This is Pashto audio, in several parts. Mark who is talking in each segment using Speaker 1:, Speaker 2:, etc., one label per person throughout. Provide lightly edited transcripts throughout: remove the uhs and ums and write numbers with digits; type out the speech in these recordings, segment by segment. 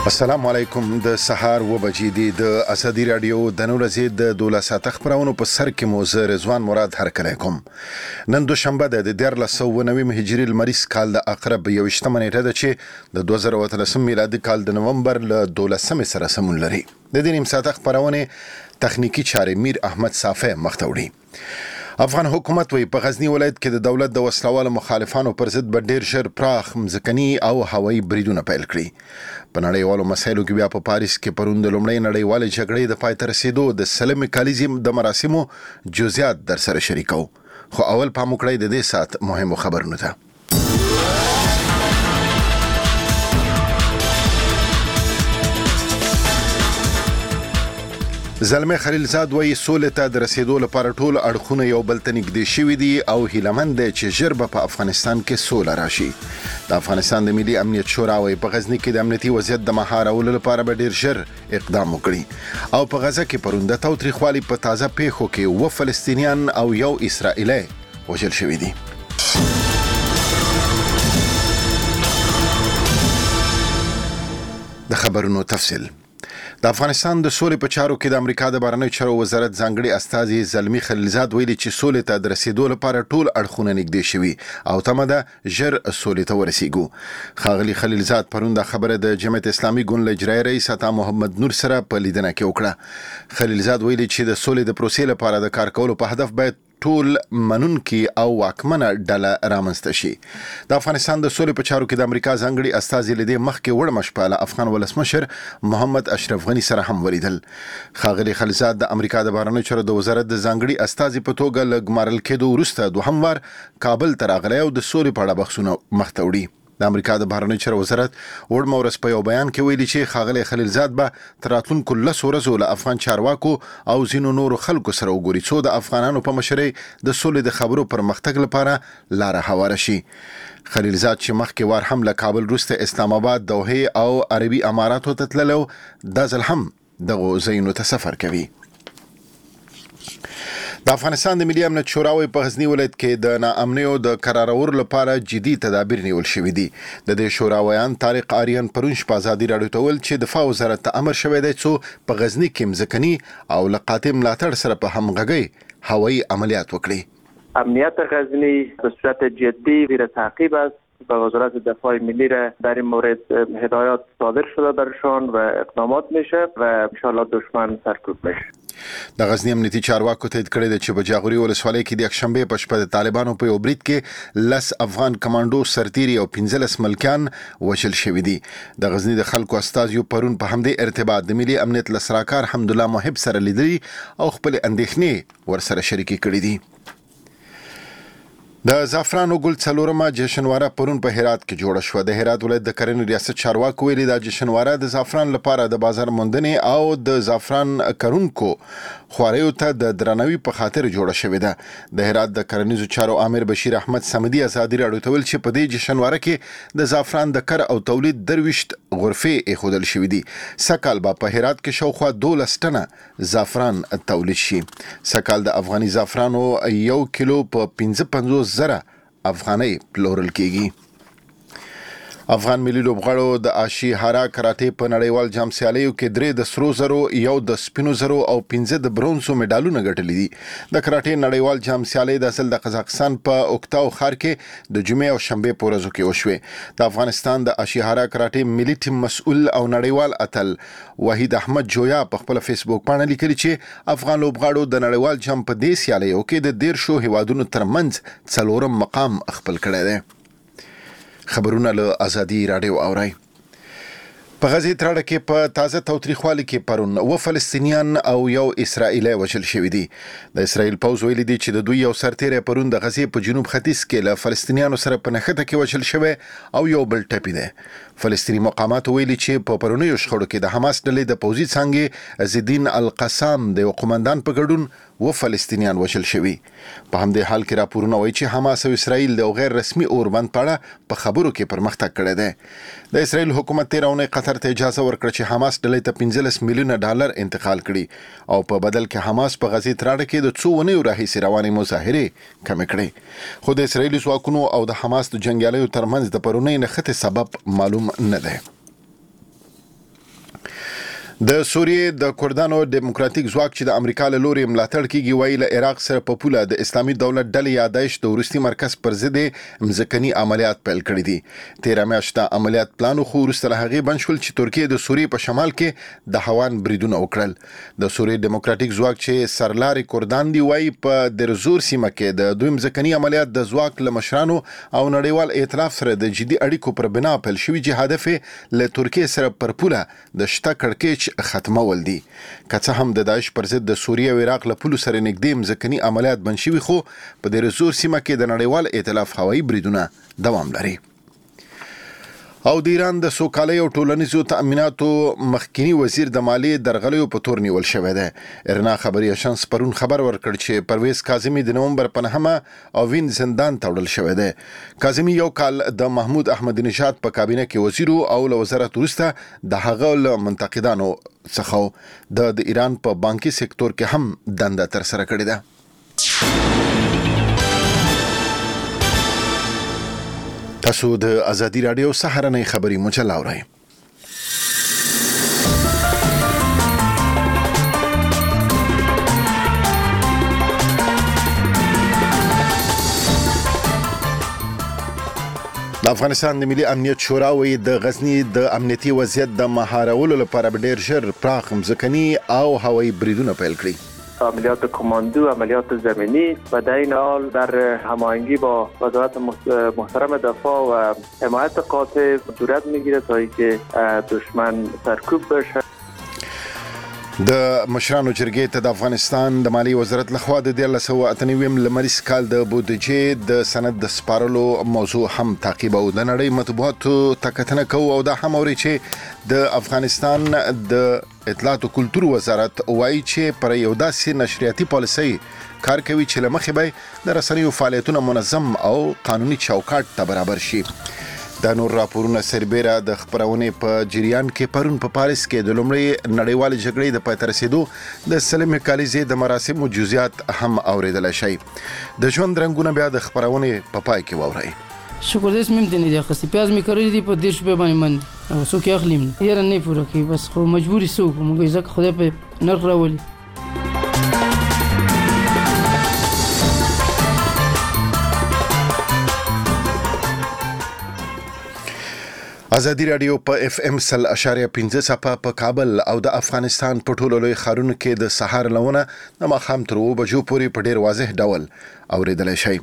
Speaker 1: السلام علیکم. د سهار و بجې دي د اسدی رادیو د نور زید د 12 خبرونو په سر کې مو رضوان مراد هرکلی کوم. نن دوشنبه د 1490 هجری المریض کال د اقرب 28 نیټه ده چې د 2013 میلادي کال د نومبر ل 12 سره سمون لري. د دې نیم ساعت خبرونه تخنیکی چارې میر احمد صافی مختوړي. افغان حکومت وی په غزنی ولایت کې د دولت د وسلوال مخالفانو پر ضد به ډیر ژر پراخ مځکني او هوایي بریدونه پیل کړي. په نړیوالو مسایلو کې بیا په پاریس کې پرون د لومړۍ نړیوالې جګړې د پای ته رسیدو د سلمي کالیزم د مراسمو جزئیات در سره شریکو. خو اول پام وکړئ د دې سات مهمو خبرونو ته. زلمه خلیلزاد وایي سولې ته د رسیدو لپاره ټول اړخونه یو بل ته نږدې شوي دي او هیلهمند دی چې ژر به په افغانستان کې سوله راشي. د افغانستان د ملي امنیت شورا وایي په غزني کې د امنیتي وضعیت د مهارولو لپاره به ډیر ژر اقدام وکړي. او په غزه کې پرون د تاوتریخوالي په تازه پیښو کې 2 فلسطینیان او 1 اسرائیلی وژل شوي دي. د خبرونو تفصیل. د افغانستان د سولې په چارو کې د امریکا د بهرنیو چارو وزارت ځانګړي استازي زلمي خلیلزاد ویلي چې سولې ته د رسیدو لپاره ټول اړخونه نږدې شوي او تمه ده ژر سولې ته ورسیږو. ښاغلي خلیلزاد پرون د خبره د جمعیت اسلامي ګوند له اجرایي رئیس عطا محمد نور سره په لیدنه کې وکړه. خلیلزاد ویلي چې د سولې د پروسې لپاره د کار کولو په هدف باید ټول منونکي او واکمنه ډله رامنځته شي. د افغانستان د سولې په چارو کې د امریکا ځانګړي استازي لیدې مخکې وړ مشپاله افغان ولسمشر محمد اشرف غنی سره هم ولیدل. ښاغلي خلیلزاد د امریکا د بهرنیو چارو د وزارت د ځانګړي استازي په توګه له ګمارل کېدو وروسته دوهم وار کابل ته راغلی او د سولې په اړه بحثونه مخ ته وړي. د امریکا د بهرنیو چارو وزارت وړ مورس په یو بیان کې ویلي چې ښاغلي خلیلزاد به تر راتلونکو 10 ورځو له افغان چارواکو او ځینو نورو خلکو سره وګوري څو د افغانانو په مشرۍ د سولې د خبرو پر مختګ لپاره لاره هواره شي. خلیلزاد چې مخکې وار هم له کابل وروسته اسلام آباد، دوحه او عربي اماراتو ته تللی و، دا ځل هم دغو ځایونو ته سفر کوي. د افغانستان د ملي امنیت شورا په غزنی ولایت کې د ناامنیو د قرارولو لپاره جدي تدابیر نیول شوي دي. د دې شورا ویان طارق آریان پرون شپه ازادي راډیو ته ویل چې دفاع وزارت ته امر شوی دی څو په غزنی کې مځکني او له قاطع ملاتړ سره په همغږۍ هوایي عملیات وکړي.
Speaker 2: امنیت غزنی به صورت جدی زیر تعقیب است. به وزارت دفاع ملی را در این مورد هدایات صادر شده برشان و اقدامات میشه و انشاءالله دشمن سرکوب میشه.
Speaker 1: د غزنی امنیتي چارواکو تایید کړی دی چې په جاغوري ولسوالۍ کې د یکشنبه په شپه د طالبانو په یو برید کې 10 افغان کمانډو سرتیري او 15 ملکیان وژل شوي دي. د غزنی د خلکو استازیو پرون په همدې ارتباط د ملي امنیت لسراکار حمدالله محب سره لیدلي او خپل اندېښنې ورسره شریکې کړې دي. د زعفرانو ګل څلورمه جشنواره پرون په هرات کې جوړه شوه. د هرات ولایت د کرنې ریاست چارواکو ویلي دا جشنواره د زعفران لپاره د بازار موندنې او د زعفران کرونکو خواریو ته د درناوي په خاطر جوړه شوې ده. د هرات د کرنیزو چارو امیر بشیر احمد صمدي ازادي راډیو ته ویل چې په دې جشنواره کې د زعفران د کر او تولید 23 غرفې ایښودل شوې دي. سکهال به په هرات کې شاوخوا 12 ټنه زعفران تولید شي. سکهال د افغاني زعفرانو 1 کیلو په 55,000 افغانۍ پلورل کېږي. افغان ملي لوبغاړو د آشیهارا کراټې په نړیوال جام سیالیو کې 3 د سرو زرو، 1 د سپینو زرو او 15 د برونزو مډالونه ګټلي دي. د کراټې نړیوال جام سیالۍ د اصل د قزاقستان په اوکتاو ښار کې د جمعې او شنبې په ورځو کې وشوې. د افغانستان د آشیهارا کراټې ملي ټیم مسؤل او نړیوال اتل وحید احمد جویا په خپل فیسبوک باندې لیکلي چې افغان لوبغاړو د نړیوال جام په دې سیالیو کې د 13 هیوادونو ترمنځ 4 مقام خپل کړی دی. خبرونه له ازادي راډیو اورئ. په غزې تراړه کې په تازه تاوتریخوالي کې پرون 2 فلسطینیان او 1 اسرائیلی وژل شوي دي. د اسرائیل پوځ ویلي دي چې د دوی یو سرتیری پرون د غزې په جنوب ختیځ کې له فلسطینیانو سره په نښته کې وژل شوی او یو بل ټپي دی. فلسطینی مقامات ویلي چې په پرونیو شخړو کې د حماس ډلې د پوځي څانګې عزالدین القسام د یو قومندان په ګډون 2 فلسطینیان وژل شوي. په همدې حال کې راپورونه وایي چې حماس او اسرائیل د غیر رسمي اوربند په اړه په خبرو کې پرمختګ کړی دی. د اسرائیل حکومت تیر اونۍ قطر ته اجازه ورکړه چې حماس ډلې ته 15 میلیونه ډالر انتقال کړي او په بدل کې حماس په غزې تراړه کې د 2 اونیو راهیسې روانې مظاهرې کمې کړې. خو د اسرائیلي ځواکونو او د حماس د جنګیالیو ترمنځ د پرونۍ نښتې سبب معلوم نه دی. د سوریې د کردانو دیموکراتیک ځواک چې د امریکا له لوري ملاتړ کیږي وایي له عراق سره په پوله د اسلامي دولت ډلې یا داعش د وروستي مرکز پر ضد مځکني عملیات پیل کړي دي 13 میاشته عملیات پلان خو وروسته له هغې بند شول چې ترکیه د سوریې په شمال کې د هوان بریدونه وکړل د سوریې دیموکراتیک ځواک چې سرلاري کردان دی وایي په درزور سیمه کې د دوی مځکني عملیات د ځواک له مشرانو او نړیوال ائتلاف سره د جدي اړیکو پر بنا پیل شوي چې هدف له ترکیه سره پر پوله د شته کړکېچ ختمول دي که څه هم د داعش پر ضد د سوریه او عراق له پولو سره نږدې مځکني عملیات بند شوي خو په دې رزور سیمه کې د نړیوال ائتلاف هوایي بریدونه دوام لري او د ایران د سوکالۍ او ټولنیزو تأمیناتو مخکنی وزیر د مالیې درغلیو په تور نیول شوی دی ارنا خبري اژانس پرون خبر ورکړ چې پرویز کاظمي د نومبر په 9 او وین زندان ته وړل شوی دی کاظمي یو کال د محمود احمد نژاد په کابینه کې وزیر او له وزارت وروسته د هغه له منتقدانو څخه د ایران په بانکي سکتور کې هم دنده تر سره کړې ده تاسو د ازادي رادیو سهارنۍ خبري مجله اورئ د افغانستان د ملي امنیت شورا وایي د غزنی د امنیتي وضعیت د مهارولو لپاره ډېر ژر پراخ مځکني او هوایي بریدونه پیل کړي
Speaker 2: عملیات کماندو، عملیات زمینی و در این حال در هماهنگی با وزارت محترم دفاع و حمایت قاطع صورت میگیره تا اینکه دشمن سرکوب بشه
Speaker 1: د مشرانو جرګې ته د افغانستان د مالی وزارت لخوا د 1998 لمریز کال د بودجې د سند د سپارلو موضوع هم تعقیب او د نړۍ مطبوعاتو تکتنه کوي او دا هم اوري چې د افغانستان د اطلاعات او کلتور وزارت وایي چې پر یو داسې نشریاتي پالیسي کار کوي چې لمخې به د رسنیو فعالیتونه منظم او قانوني چوکاټ ته برابر شي د نور راپورونه سربېره د خبرونې په جریان کې پرون په پاریس کې د لومړۍ نړیوال جګړې د پای ته رسیدو د سلمې کالیزې د مراسمو جزئیات هم اوریدل شي د ژوند رنگونه بیا د خبرونې په پای کې ووري
Speaker 3: شکر دې سمم دې نه خسته پیاز می کړی دی په 10 روپے باندې من او سو کې اخلیم یې نه پوره کی بس خو مجبوری سو موږ ځکه خدای په نرخ راولي
Speaker 1: ازادي رادیو په اف ام 100.15 صفه په کابل او د افغانستان په ټولو لوی ښارونو کې د سهار لونه د ماښام تر 2 بجو پورې په ډیر واضح ډول اوریدل شي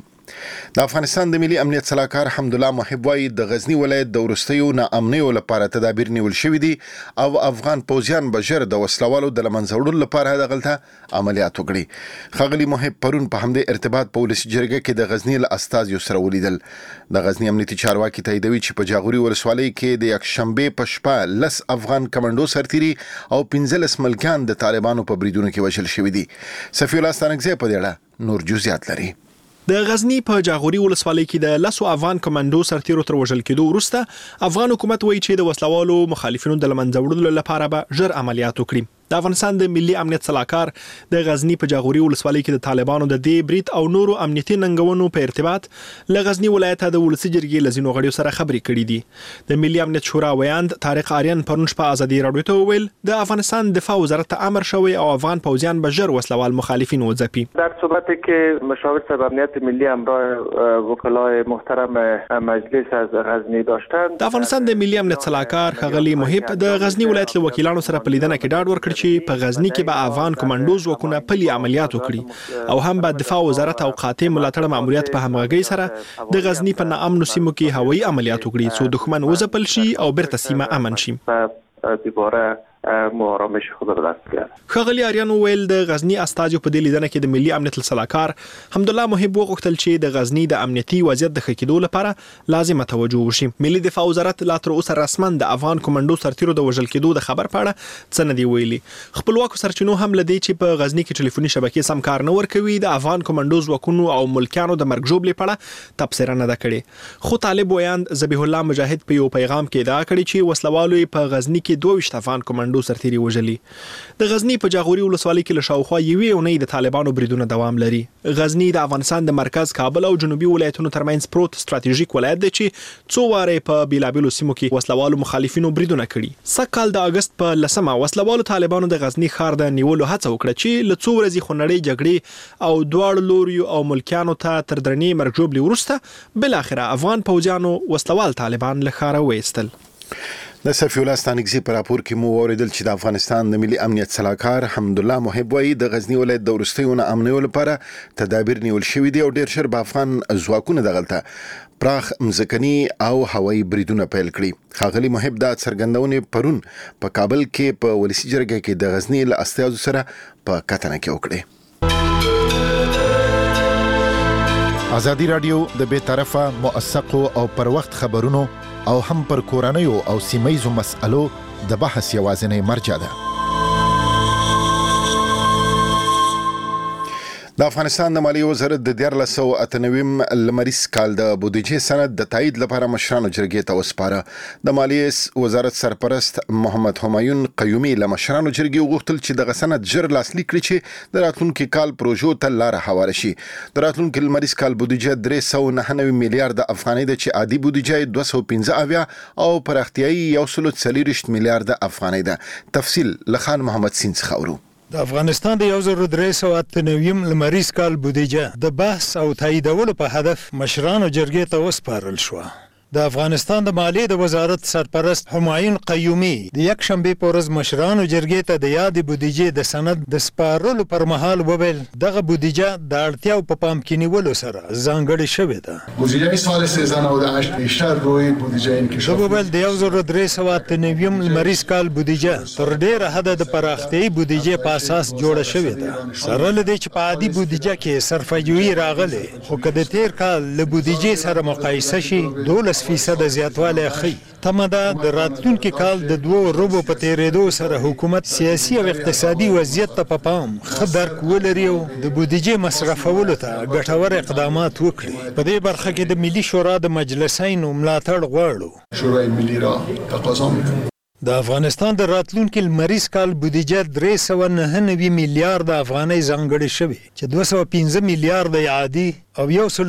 Speaker 1: د افغانستان د ملي امنیت صلاحکار حمدالله محب وايي د غزنی ولایت د ورستیو ناامنیو لپاره تدابیر نیول شوې دي او افغان پوځیان بشر د وسلوالو د لمنځه وړلو لپاره دغلته عملیات وکړي خغلی محب پرون په همدې ارتباط په ولسی جرګه کې د غزنی له استازیو سره ولیدل د غزنی امنیتي چارواکي تاییدوي چې په جاغوري ولسوالۍ کې د یک شنبه په شپه لس افغان کمانډو سرتيري او 15 ملکان د طالبانو په بریدونو کې وژل شوي دي صفی الله ستانکزی په دې نور جزئیات لري
Speaker 4: د غزنی په جاغوري ولسوالۍ کې د لسو افغان کمانډو سرتیرو تر وژل کېدو وروسته افغان حکومت وایي چې د وسلوالو مخالفینو د لمنځه وړلو لپاره به ژر عملیات وکړي د افغانستان د ملي امنیت صلاحکار د غزنی په جاغوري ولسوالۍ کې د طالبانو د دې برید او نورو امنیتي ننګونو په ارتباط له غزنی ولایت د ولسی جرګې لزینو غړیو سره خبرې کړې دي د ملي امنیت شورا ویاند طارق آریان پرون شپه ازادي رادیو ته ویل د افغانستان دفاع وزارت ته امر شوی او افغان پوځیان به ژر وسلوال مخالفین وځپي
Speaker 2: در صورتی که مشاور صاحب امنیت ملی همراه وکلای محترم مجلس از غزنی داشتند
Speaker 4: د افغانستان د ملي امنیت صلاحکار خغلی محب د غزنی ولایت له وکیلانو سره په لیدنه کې ډاډ ورکړ چې په غزنی کې به افغان کمانډوز وکونه پلي عملیات وکړي او هم به دفاع وزارت او قاطع ملاتړ ماموریت په همغږي سره د غزنی په ناامنو سیمو کې هوایي عملیات وکړي څو دښمن وځپل شي او بیرته سیمه امن شي
Speaker 2: دوباره آرامش خود را دست کرد.
Speaker 4: خغلی آریان ویل د غزنی استازیو په دې لیدنه کې د ملي امنیت صلاحکار حمدالله محب وغوښتل چې د غزنی د امنیتي وضعیت د ښه کېدو لپاره لازمه توجه وشي ملي دفاع وزارت لا تر اوسه رسما د افغان کمانډو سرتیرو د وژل کېدو د خبر په اړه څه نه دی ویلي خپلواکو سرچینو هم لدی چې په غزنی کې ټلیفوني شبکې سم کار نه ورکوي د افغان کمانډوز وکونو او ملکانو د مرګ ژوبلې په اړه تبصره نه ده کړې خو طالب ویاند ذبیح الله مجاهد په یو پیغام کې ادعا کړې چې وسلوالو په غزنی کې 22 افغان کمانډو منځوړو سرتیري وژلي. د غزنی په جاغوري ولسوالۍ کې له شاوخوا یوې اونۍ د طالبانو بریدونه دوام لري. غزنی د افغانستان د مرکز کابل او جنوبي ولایتونو ترمنځ پروت ستراتیژیک ولایت دی چې څو واره په بیلابیلو سیمو کې وسلوالو مخالفینو بریدونه کړي. سږ د اگست په 10 وسلوالو طالبانو د غزنی ښار د نیولو هڅه وکړه چې له څو ورځې خونړۍ جګړې او دواړو لوریو او ملکیانو ته تر درنې مرګ ژوبلې وروسته بل اخره افغان پوځیانو وسلوال طالبان له ښاره وایستل.
Speaker 1: د صفی الله ستانکزي په راپور کې مو اوریدل چې د افغانستان د ملي امنیت سلاکار حمدالله محب وایي د غزنی ولایت د وروستیو امنیو لپاره تدابیر نیول شوي دي او ډیر ژر به افغان ځواکونه دغلته پراخ مځکني او هوایي بریدونه پیل کړي. ښاغلي محب دا څرګندونې پرون په کابل کې په ولسي جرګه کې د غزنی له استازو سره په کتنه کې وکړي.
Speaker 5: ازادي رادیو د بې طرفه موثقو او پر وخت خبرونو او هم پر کورنیو او سیمایزو مسألو د بحث یوازینی مرجع ده. د افغانستان د مالیې وزارت د 1498 لمریز کال د بودیجې سند د تایید لپاره مشرانو جرګې ته وسپاره. د مالیې وزارت سرپرست محمد همایون قیومي له مشرانو جرګې وغوښتل چې دغه سند ژر لاسلیک کړي چې د راتلونکي کال پروژو ته لاره هواره شي. د راتلونکي لمریز کال بودیجه 399 میلیارډ افغانۍ ده چې عادي بودیجه 215 او پراختیایي 140 میلیارډ افغانۍ ده. تفصیل لخان محمد سین څخه اورو.
Speaker 6: د افغانستان د 1398 لمریز کال بودیجه د بحث او تاییدولو په هدف مشرانو جرګې ته وسپارل شو. د افغانستان د مالیې د وزارت سرپرست همایون قیومي د یک شنبه په ورځ مشرانو جرګې ته د یاد بودیجې د سند د سپارلو پر مهال وویل دغه بودیجه د اړتیاو په پام کې نیولو سره ځانګړې شوې ده.
Speaker 7: بودیجه سال 1398 بیشتر روی بودیجه انکشاف
Speaker 6: وویل د 1398 لمریز کال بودیجه تر ډیره حده د پراختیایي بودیجې په اساس جوړه شوې ده. سره له دې چې په عادي بودیجه کې صرفه‌جویي راغلي خو که د تیر کال له بودیجې سره مقایسه شي 12% زیاتوالی ښیي. تمه ده د راتلونکي کال د 2 په تیرېدو سره حکومت سیاسي او اقتصادي وضعیت ته په پام ښه درک ولري او د بودیجې مصرفولو ته ګټور اقدامات وکړي. په دې برخه کې د ملي شورا د مجلسینو ملاتړ غواړو.
Speaker 7: شورای ملی را تقاضا می‌کنیم.
Speaker 6: د افغانستان د راتلونکي لمریز کال بودیجه 399 میلیارډ افغانۍ ځانګړې شوې چې 215 میلیارډ عادي او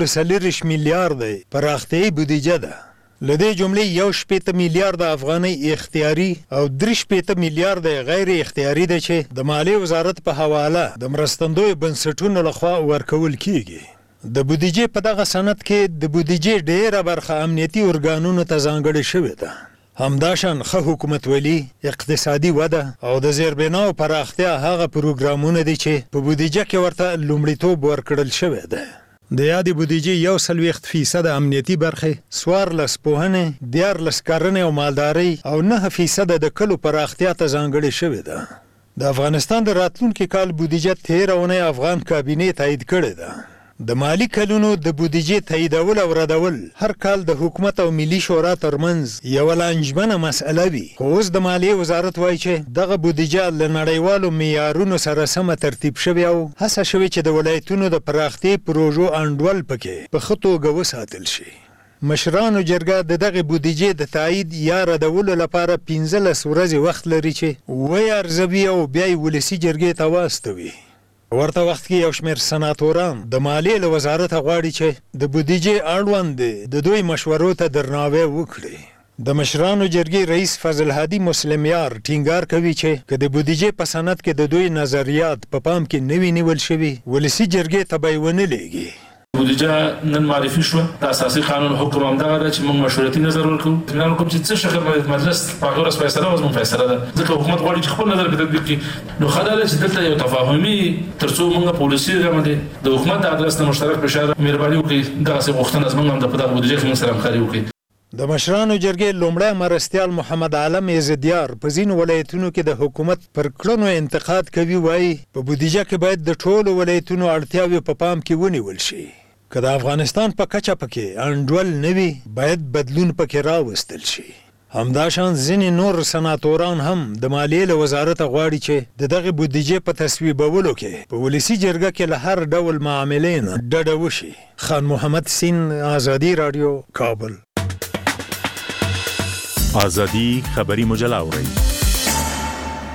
Speaker 6: 140 میلیارډ پراختیایي بودیجه ده. لدې جملې 1.8 میلیارډ افغانۍ اختیاري او 3.8 میلیارډ غیر اختیاري ده چې د مالیې وزارت په حواله د مرستندوی بنسټونو لخوا ورکول کیږي. د بودیجې په دغه سند کې د بودیجې ډیره برخه امنیتي ارګانونو ته ځانګړې شوې ده. همداشان ښه حکومتولي، اقتصادي وده او د زیربناو پراختیا هغه پروګرامونه دي چې په بودیجه کې ورته لومړیتوب ورکړل شوی دی. د یادې بودیجې 40% امنیتي برخې، 14 پوهنې، 14 کرنې او مالدارۍ او 9% د کلو پراختیا ته ځانګړې شوې ده. د افغانستان د راتلونکي کال بودیجه 13 اونۍ افغان کابینې تایید کړې ده. د مالی کلونو د بودیجې تاییدول او ردول هر کال د حکومت او ملي شورا ترمنځ یو لانجمنه مسئله وي. خو اوس د مالیې وزارت وایي چې دغه بودیجه له نړیوالو معیارونو سره سمه ترتیب شوې او هڅه شوې چې د ولایتونو د پراختیا پروژو انډول پکې په ښه توګه وساتل شي. مشرانو جرګه د دغه بودیجې د تایید یا ردولو لپاره 15 ورځې وخت لري چې وایي ارزوي او بیا یې ولسي جرګې ته واستوي. ورته وخت کې یو شمېر سناتوران د مالیې له وزارت غواړي چې د بودیجې اړوند د دوی مشورو ته درناوی وکړي. د مشرانو جرګې رئیس فضل هادي مسلمیار ټینګار کوي چې که د بودیجې په سند کې د دوی نظریات په پام کې نوي نیول شوي ولسي جرګې ته به یې ونه لیږي.
Speaker 8: بودیجه نن معرفي شو. د اساسي قانون حکم همدغه ده چې موږ مشورتي نظر ورکوو. اطمینان کوم چې څه شکل مجلس په هغه ورځ فیصله وزمو فیصله ده. ځکه حکومت غواړي چې خپل نظر په تطبیق کړي. نو خدای چې دلته یو تفاهمي ترڅو موږ پالیسي غوډه د حکومت د ادرس مشترک بشاره مهرباني وکړي دغه څه غوښتنه زموږ هم د په بودیجه کې سره همکاري وکړي.
Speaker 6: د مشرانو جرګې لومړی مرستیال محمد عالم عزدیار په ځینو ولایتونو کې د حکومت پر کړنو انتقاد کوي. وایي په بودیجه کې باید د ټولو ولایتونو اړتیاوې په پام کې ونیول شي. که د افغانستان په کچه پکې انډول نه وي باید بدلون پکې راوستل شي. همداشان ځینې نور سناتوران هم د مالیې له وزارت غواړي چې د دغه بودیجې په تصویبولو کې په ولسي جرګه کې له هر ډول معاملې نه ډډه وشي. خان محمد سین، آزادی رادیو، کابل.
Speaker 9: آزادی خبری مجله اورئ.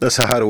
Speaker 1: د سهار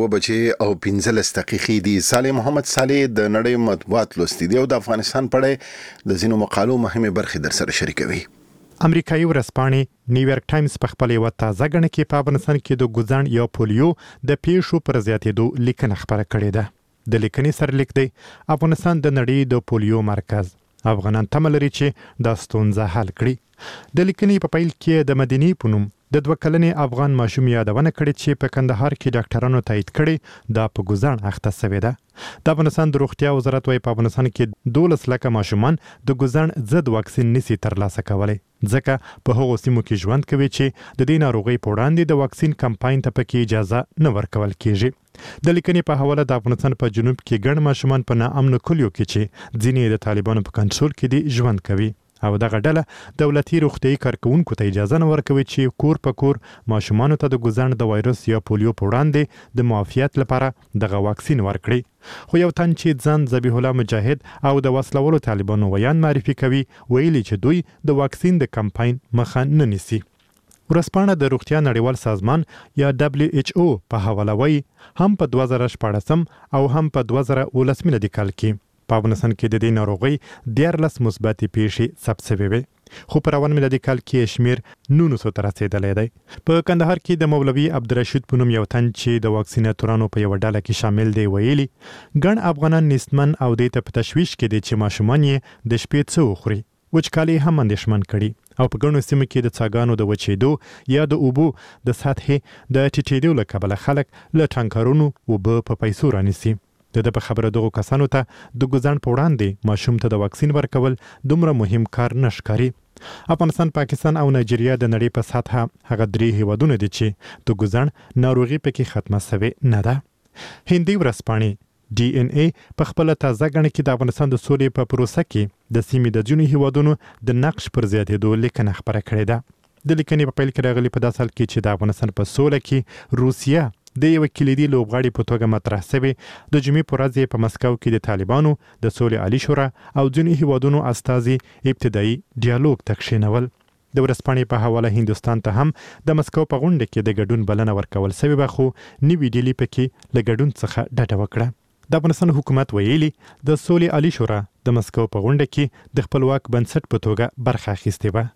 Speaker 1: 9:15 دی. صالح محمد صالح د نړۍ مطبوعات لوستي دی او د افغانستان په اړه د ځینو مقالو مهمه برخې در سره شریکوي.
Speaker 9: امریکایي ورځپاڼې نیویارک ټایمز په خپل یو تازه غڼه کې په افغانستان کې د ګوزڼ یا پولیو د پیښو پر زیاتېدو لیکنه خبره کړې ده. د لیکنې سرلیک دی افغانستان د نړۍ د پولیو مرکز. افغانان تمه لري چې دا ستونزه حل کړي. د لیکنې په پیل کې د مدینی په نوم د 2 کلنې افغان ماشوم یادونه کړې چې په کندهار کې ډاکټرانو تایید کړي دا په ګوزڼ اخته شوی ده. د افغانستان د روغتیا وزارت وايي په افغانستان کې 12 لکه ماشومان د ګوزڼ ضد واکسین نشي ترلاسه کولی ځکه په هغو سیمو کې ژوند کوي چې د دې ناروغۍ په وړاندې د واکسین کمپاین ته پکې اجازه نه ورکول کیږي. د لیکنې په حواله د افغانستان په جنوب کې ګڼ ماشومان په ناامنو کلیو کې چې ځینې د طالبانو په کنټرول کې دي ژوند کوي او دغه ډله دولتي روغتیايي کارکونکو ته اجازه نه ورکوي چې کور په کور ماشومانو ته د ګوزڼ د وایرس یا پولیو په وړاندې د معافیت لپاره دغه واکسین ورکړي. خو یو تن چې ځان ذبیح الله مجاهد او د وسلوالو طالبانو ویان معرفي کوي ویلي چې دوی د واکسین د کمپاین مخه نه نیسي. ورځپاڼه د روغتیا نړیوال سازمان یا WHO په حواله وایي هم په 2014 او هم په 2019 میلادي کال کې په افغانستان کې د دې ناروغۍ 14 مثبتې پیښې ثبت شوې وې. خو په روان میلادي کال کې شمیر 900 ته رسیدلی دی. په کندهار کې د مولوي عبدالرشید په نوم یو تن چې د واکسیناتورانو په یو ډله کې شامل دی ویلي ګڼ افغانان نیستمن او دې ته په تشویش کې دي چې ماشومان یې د شپې څه وخوري. وچکالي هم اندېښمن کړي او په ګڼو سیمو کې د څاګانو د وچېدو یا د اوبو د سطحې د ټیټېدو له کبله خلک له ټانکرونو اوبه په پیسو رانیسي. د په خبره دغو کسانو ته د ګوزڼ په وړاندې ماشوم ته د واکسین ورکول دومره مهم کار نه ښکاري. افغانستان، پاکستان او نایجیریا د نړۍ په سطحه هغه 3 هیوادونه دي چې د ګوزڼ ناروغي پکې ختمه شوې نه ده. هندي ورځپاڼې DNA په خپل تازه غڼه کې د افغانستان د سولې په پروسه کې د سیمې د ځینو هیوادونو د نقش پر زیاتېدو لیکنه خبره کړې ده. د لیکنې په پیل کې راغلي په داسې حال کې چې د افغانستان په سوله کې روسیه د یو کلیدي لوبغاړي په توګه مطرح شوی د جمعې په ورځ په مسکو کې د طالبانو د سولې عالی شورا او ځینو هیوادونو استازي ابتدایي ډیالوګ ته کښېنول. د ورځپاڼې په حواله هندوستان ته هم د مسکو په غونډه کې د ګډون بلنه ورکول شوې وه خو نوي ډیلي پکې له ګډون څخه ډډه وکړه. د افغانستان حکومت ویلي د سولې عالی شورا د مسکو په غونډه کې د خپلواک بنسټ په توګه برخه اخیستې وه.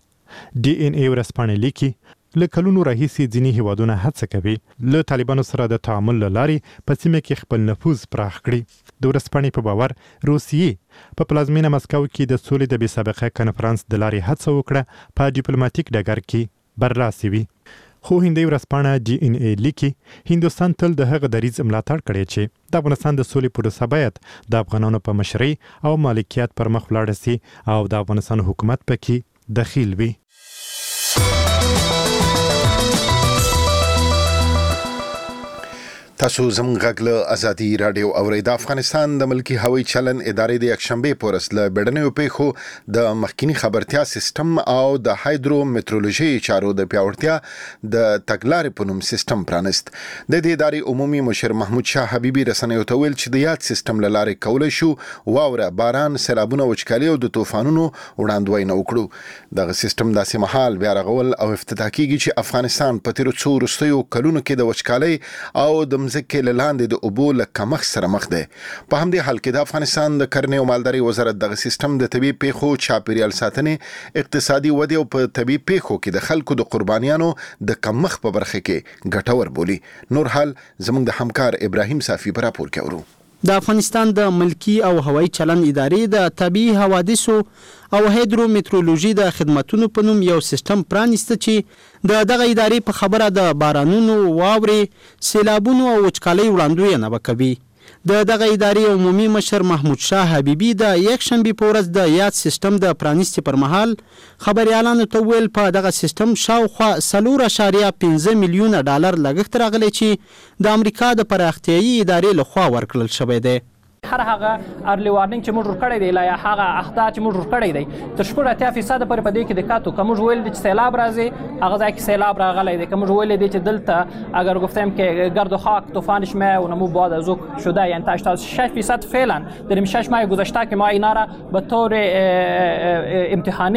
Speaker 9: DNA ورځپاڼې لیکي له کلونو راهیسې ځینې هیوادونه هڅه کوي له طالبانو سره د تعامل له لارې په سیمه کې خپل نفوذ پراخ کړي. د ورځپاڼې په باور روسیې په پلازمینه مسکو کې د سولې د بې سابقه کنفرانس د لارې هڅه وکړه په ډیپلوماټیک ډګر کې برلاسي وي. خو هندي ورځپاڼه DNA لیکي هندوستان تل د هغه دریځ ملاتړ کړی چې د افغانستان د سولې پروسه باید د افغانانو په مشرۍ او مالکیت پر مخ ولاړه سي او د افغانستان حکومت پکې دخیل وي.
Speaker 1: تاسو زموږ غږ له ازادي رادیو اورئ. د افغانستان د ملکی هوایي چلن ادارې د یکشنبه پورس له بیړنیو پیښو د مخکینی خبرتیا سیستم او د هایدرو میټرولوژي چارو د پیاوړتیا د تګلارې په نوم سیستم پرانست. د دې ادارې عمومي مشر محمود شاه حبیبي رسنیو ته ویل چې د یاد سیستم له لارې کولای شو واوره، باران، سیلابونه، وچکالي او د طوفانونو وړاندوینه وکړو. دغه سیستم داسې مهال بیا رغول او افتتاح کیږي چې افغانستان په تیرو څو وروستیو کلونو کې د وچکالي او د مځکې له لاندې د اوبو له کمښت سره مخ دی. په همدې حال کې د افغانستان د کرنې او مالدارۍ وزارت دغه سیستم د طبي پیښو، چاپیریال ساتنې، اقتصادي ودې او په طبي پیښو کې د خلکو د قربانیانو د کمښت په برخه کې ګټور بولي. نور حال زموږ د همکار ابراهیم صافي په راپور کې اورو.
Speaker 10: د افغانستان د ملکی او هوایي چلن ادارې د طبيعي حوادثو او هایدرو میټرولوژي د خدماتو په نوم یو سیستم پرانیسته چې د دغه ادارې په خبره د بارانونو، واورې، سیلابونو او وچکالۍ وړاندوینه وکوي. د دغه ادارې عمومي مشر محمود شاه حبیبي د یکشنبه په ورځ د یاد سیستم د پرانیستي پر مهال خبريالانو ته ویل په دغه سیستم شاوخوا 4.5 میلیونه ډالر لګښت راغلی چې د امریکا د پراختیایي ادارې لخوا ورکړل شوی دی.
Speaker 11: هر هغه ارلی وارنینګ چې موږ ورکړی دی، لا هغه اخطاء چې موږ ورکړی دی تر 80% پورې په دې کې دقت وکړو. موږ ویل چې سیلاب راځي، هغه ځای کې سیلاب راغلی دی. که موږ ویل دی چې دلته اگر گفتم که گرد و خاک طوفانش میاد و نمو باد از او شده، یعنی تا 86% فعلا در این 6 ماه گذشته که ما اینا را به طور امتحانی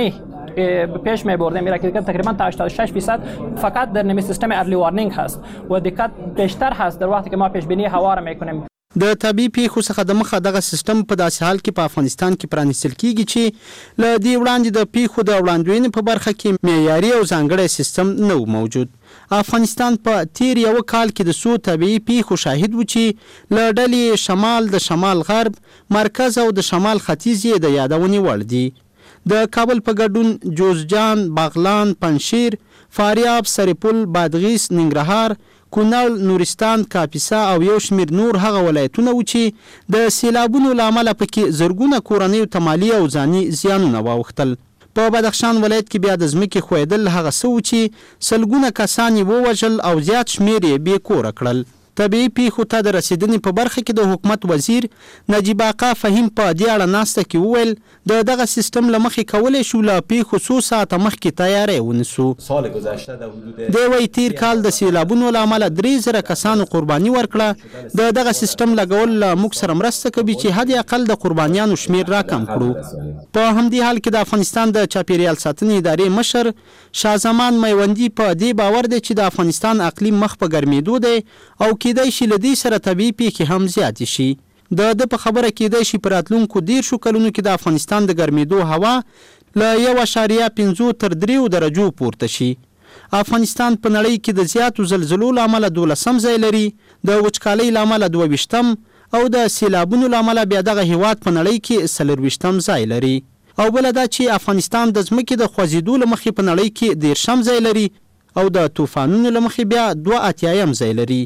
Speaker 11: پیش می‌برده میره که تقریبا تا 86% فقط در نمی سیستم ارلی وارنینگ هست و دقت بیشتر هست در وقتی که ما پیش بینی هوا را میکنیم.
Speaker 10: د طبي پیښو څخه د مخه دغه سیستم په داسې حال کې په افغانستان کې پرانیستل کیږي چې ل دې وړاندې د پیښو د وړاندوینې په برخه کې معیاري او ځانګړی سیستم نه موجود. افغانستان په تیر یو کال کې د څو طبي پیښو شاهد و چې ل ډلې شمال د شمال غرب مرکز او د شمال ختیځ یې د یادونې وړ دي. د کابل په ګډون جوزجان، باغلان، پنشیر، فاریاب، سرپل، بادغیس، ننګرهار، کونړ، نورستان، کاپیسا او یو شمیر نور هغه ولایتونه و چې د سیلابونو لامل پکې زرګونه کورنۍ او مالی او ځاني زیانونه واوښتل. په بدخشان ولایت کې بیا د ځمکې ښویدل هغه څه و چې سلګونه کسان یې ووژل او زیات شمیر یې بې کوره کړل. طبي پیښو ته د رسیدنې په برخه کې د حکومت وزیر نجیب آقا فهیم په دې اړه ناسته کې وویل د دغه سیستم له مخې کولی شو له پیښو څو ساعته مخکې تیاری ونیسو.
Speaker 12: سال گذشته د حدود
Speaker 10: دی وایي تیر کال د سیلابونو له امله 3000 کسانو قرباني ورکړه. د دغه سیستم لګول له موږ سره مرسته کوي چې حد اقل د قربانیانو شمیر راکم کړو. په همدې حال کې د افغانستان د چاپیریال ساتنې ادارې مشر شاه میوندي په دې باور دی چې د افغانستان اقلیم مخ په ګرمېدو دی او کېدای شي له دې سره طبیعي پیښې هم زیاتې شي. د په خبره کېدای شي په راتلونکو 10 کلونو کې د افغانستان د ګرمېدو هوا له 1.5 تر 3 درجو پورته شي. افغانستان په نړۍ کې د زیاتو زلزلو له امله 12م ځای لري، د وچکالۍ له امله 22م او د سیلابونو له امله بیا دغه هیواد په نړۍ کې 24م ځای لري. او بل دا چې افغانستان د ځمکې د خوځېدو له مخې په نړۍ کې 13م ځای لري او د طوفانونو له مخې بیا 82م ځای لري.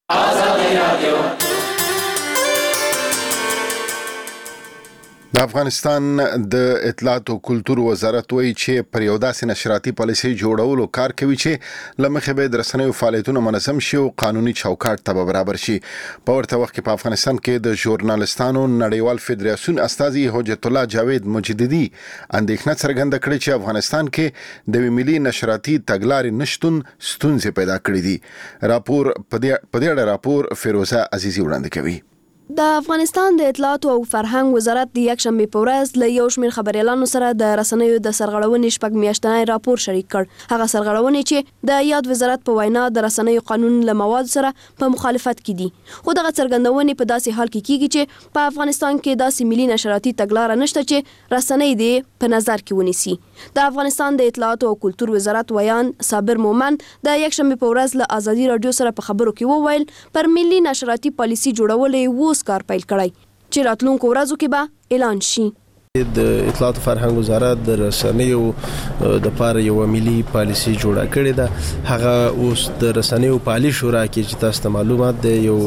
Speaker 1: د افغانستان د اطلاعات او کلتور وزارت وایي چې پر یو داسې نشراتي پالیسي جوړولو کار کوي چې لمخې به د رسنیو فعالیتونه منظم شي او قانوني چوکاټ ته برابر شي. په ورته وخت کې په افغانستان کې د ژورنالستانو نړیوال فدراسیون استازي حجت الله جاوید مجددي اندېښنه څرګنده کړې چې افغانستان کې د ملي نشراتي تګلارې نشتون ستونزې پیدا کړې دي. راپور په دې اړه راپور فیروزه عزیزي وړاندې کوي.
Speaker 13: د افغانستان د اطلاعات او فرهنګ وزارت د یکشنبه په ورځ له یو شمېر خبريالانو سره د رسنیو د سرغړونې شپږ میاشتنی راپور شریک کړ. هغه سرغړونې چې د یاد وزارت په وینا د رسنیو قانون له مواد سره په مخالفت کې دي. خو دغه څرګندونې په داسې حال کې کیږي چې په افغانستان کې داسې ملي نشراتي تګلارې نشته چې رسنۍ دې په نظر کې ونیسي. د افغانستان د اطلاعات او کلتور وزارت ویان صابر مومن د یکشنبه په ورځ له ازادي رادیو سره په خبرو کې وویل پر ملي نشراتي پالیسي جوړولې کار پیل کړی چې راتلونکو ورځو کې به اعلان شي.
Speaker 14: د اطلاعات او فرهنګ وزارت د رسنیو د پاره یو ملي پالیسي جوړه کړې ده. هغه اوس د رسنیو پالیسي شورا کې چې تاسو ته معلومات دی یو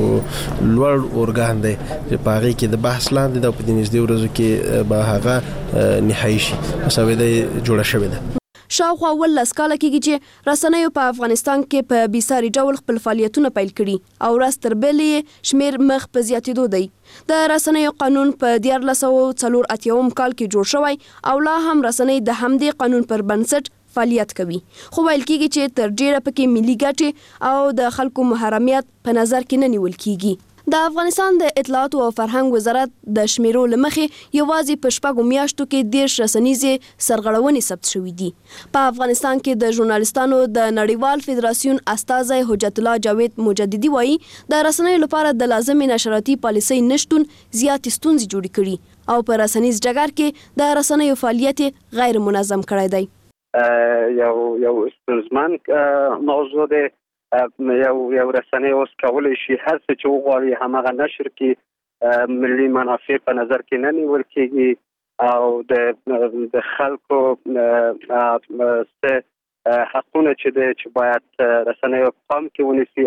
Speaker 14: لوړ اورګان دی چې په هغه کې د بحث لاندې د په دې نږدې ورځو کې به هغه نهایی شي مسوده جوړه شوې ده.
Speaker 13: شاوخوا 18 کاله کېږي چې رسنیو په افغانستان کې په بیساري ډول خپل فعالیتونه پیل کړي او ورځ تر بلې شمیر مخ په زیاتېدو دی. د رسنیو قانون په 1984 کال کې جوړ شوی او لا هم رسنۍ د همدې قانون پر بنسټ فعالیت کوي. خو ویل کېږي چې تر ډیره پکې ملي ګټې او د خلکو محرمیت په نظر کې نه نیول کېږي. د افغانستان د اطلاعات او فرهنګ وزارت د شمیرو لمخې یوازې په شپږو میاشتو کې 10 رسنیزې سرغړونې ثبت شوې دي. په افغانستان کې د ژورنالستانو د نړیوال فدراسیون استازی حجت الله جاوید مجددي وایي د رسنیو لپاره د لازمي نشراتي پالیسۍ نشتون زیات ستونزې جوړې کړي او په رسنیز ډګر کې د رسنیو فعالیت غیر منظم کړی دی.
Speaker 15: یو ستونزمن موضوع دی. یو رسنۍ اوس کولی شي هر څه چې وغواړي هماغه نشر کې ملي منافع په نظر کې نه نیول کېږي او د خلکو حقونه چې باید رسنیو پام کې ونیسي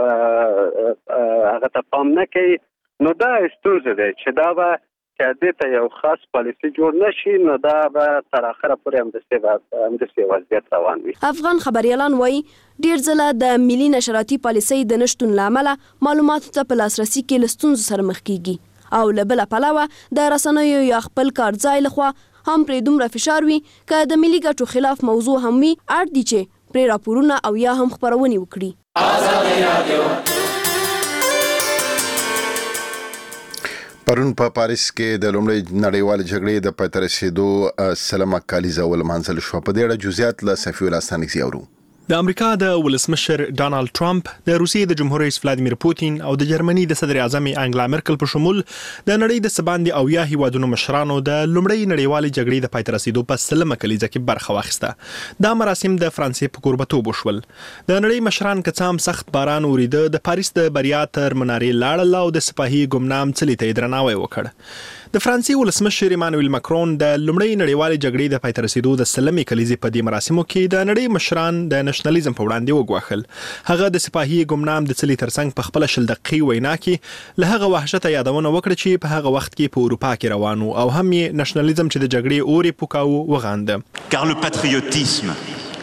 Speaker 15: هغه ته پام نه کوي. نو دا ستونزه ده چې دا به که دې ته یو خاص پالیسي جوړ نشي نو دا به تر اخره پورې همداسې وضعیت روان وي.
Speaker 13: افغان خبريالان وایي ډیر ځله د ملي نشراتي پالیسۍ د نشتون له امله معلوماتو ته په لاسرسي کې له ستونزو سره مخ کیږي او له بله پلوه د رسنیو یا خپل کارځای لخوا هم پرې دومره فشار وي که د ملي ګټو خلاف موضوع هم وي اړ دي چې پرې راپورونه او یا هم خپرونې وکړي.
Speaker 1: په پرون په پاریس کې د لومړۍ نړیوال جګړې د پای ته رسیدو سلمه کالیزه ولمانځل شو. په دې اړه جزئیات له صفی الله ستانکزي اورو.
Speaker 4: د امریکا د ولسمشر ډانالد ټرمپ، د روسیې د جمهور رئیس ولادیمیر پوتین او د جرمني د صدر اعظم انګلا مرکل په شمول د نړۍ د سباندې او یا هیوادونو مشرانو د لومړۍ نړیوالې جګړې د پای ته رسیدو په سلمه کلیزه کې برخه واخیسته. دا مراسم د فرانسې په کوربتوب وشول. د نړۍ مشران کڅام سخت باران وریده، د پاریس د بریا تر منارې لاړل او د سپاهي ګمنام څلي ته درناوی وکړ. د فرانسې ولسمشر ایمانوئل ماکرون د لومړۍ نړیوالې جګړې د پای ته رسیدو د سلمې کلیزې په دې مراسمو کې د نړۍ مشران د نېشنلیزم په وړاندې وګواښل. هغه د سپاهي ګمنام د څلي ترڅنګ په خپل 10 دقیقې وینا کې له هغه وحشته یادونه وکړه چې په هغه وخت کې په اروپا کې روان او هم یې نېشنلیزم چې د جګړې اوري پوکاو وغانده.
Speaker 16: car le patriotisme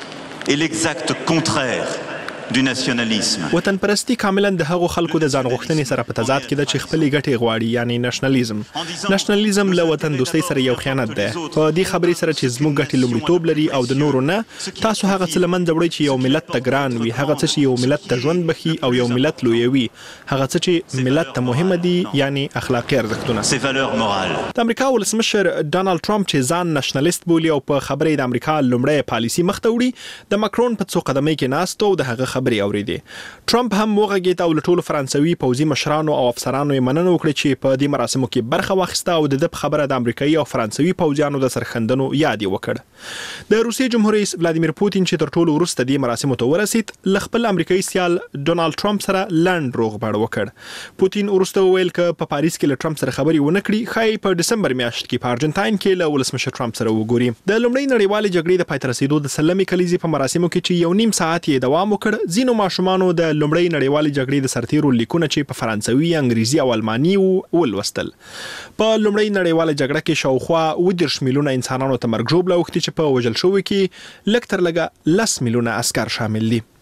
Speaker 16: est l'exact contraire du nationalisme.
Speaker 4: وطن پرستی کاملا د هغو خلکو د ځان غوښتنې سره په تضاد کې ده چې خپلې ګټې غواړي، یعنی نېشنلیزم. نېشنلیزم له وطن دوستۍ سره یو خیانت ده. په دې خبرې سره چې زموږ ګټې لومړیتوب لري او د نورو نه، تاسو هغه څه له منځه وړئ چې یو ملت ته ګران وي، هغه څه چې یو ملت ته ژوند بخي او یو ملت لویوي، هغه څه چې ملت ته مهمه دي، یعنی اخلاقي ارزښتونه.
Speaker 16: ces valeurs morales.
Speaker 4: د امریکا ولسمشر ډانالد ټرمپ چې ځان نېشنلیست بولي او په خبرې د امریکا لومړی پالیسي مخته وړي، د ماکرون په څو قدمۍ کې ناست او د هغه خبرې اوریدې. ټرمپ هم وغږېد او له ټولو فرانسوي پوځي مشرانو او افسرانو یې مننه وکړه چې په دې مراسمو کې برخه واخیسته او د خبره د امریکایي او فرانسوي پوځیانو د سرښندنو یاد یې وکړ. د روسیې جمهور رئیس ولادیمیر پوتین چې تر ټولو وروسته دې مراسمو ته ورسید، له خپل امریکایي سیال ډونالد ټرمپ سره لنډ روغبړ وکړ. پوتین وروسته وویل چې په پاریس کې له ټرمپ سره خبرې ونه کړي، ښایي په دسمبر میاشت کې په ارجنټاین کې له ولسمشر ټرمپ سره وګوري. د لومړۍ نړیوالې جګړې د پای ته رسیدو د سلمې کلیزې په مراسمو کې چې یو نیم ساعت یې دوام وکړ، ځینو ماشومانو د لومړۍ نړیوالې جګړې د سرتیرو لیکونه چې په فرانسوي، انګریزي او الماني ولوستل. په لومړۍ نړیواله جګړه کې شاوخوا 20 میلیونه انسانانو ته مرګ ژوبله اوښتې چې په وژل شویو کې لږ تر لږه 10 میلیونه عسکر شامل دي.